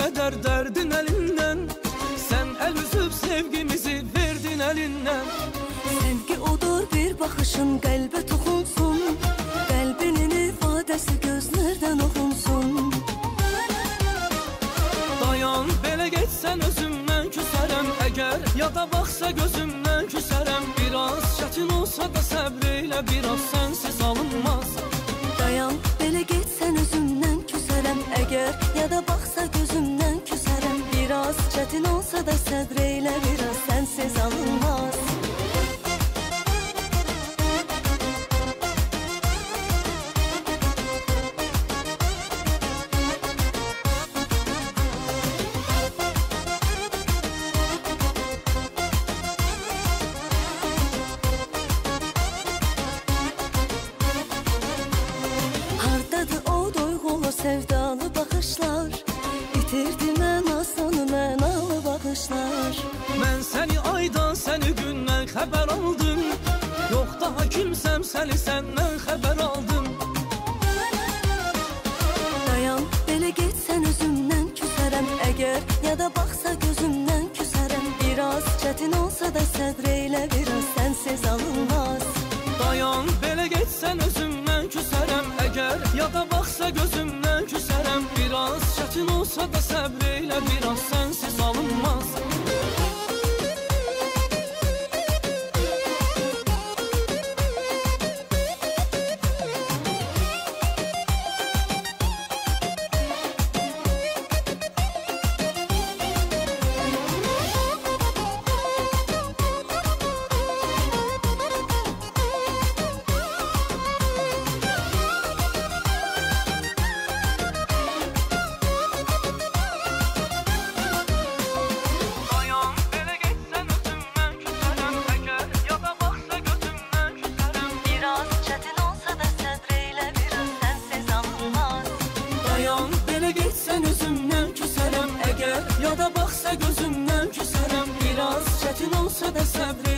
kadar derdin elinden. Sen el üzüp sevgimizi verdin elinden. Sevgi odur bir bakışın kalbe toxunsun, kalbinin ifadesi gözlerden okunsun. Dayan belə geçsen özümden küsərəm. Eğer yada baksa gözümden küsərəm. Biraz çətin olsa da səbreyle, biraz sensiz alınmaz. Dayan belə geçsen özümden küsərəm. Eğer yada baksa gözümden küsərəm. Biraz çətin olsa da səbreyle, biraz sensiz alınmaz. Sevdalı bakışlar bitirdi mənasını, mənalı bakışlar. Mən səni aydan, səni gündən xəbər aldım. Yox daha kimsəm, səni səndən xəbər aldım. Dayan belə geçsən özümdən küsərəm. Əgər yada baxsa gözümdən küsərəm. Biraz çətin olsa da səbreyle, biraz sensiz alınmaz. Dayan belə geçsən özümdən küsərəm. Əgər yada baxsa gözümdən küsərəm. Biraz çətin olsa da səbreyle, biraz sensiz alınmaz. Geçsen özümden küsərəm. Eğer yada baksa gözümden küsərəm. Biraz çətin olsa da səbr